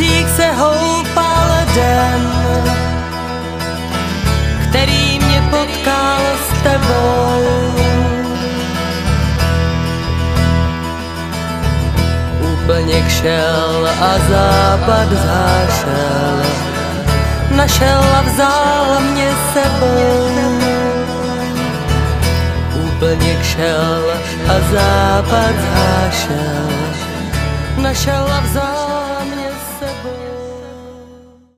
rybníčích se houpal den, který mě potkal s tebou. Úplně kšel a západ zhášel, našel a vzal mě sebou. Úplně kšel a západ zhášel, našel a vzal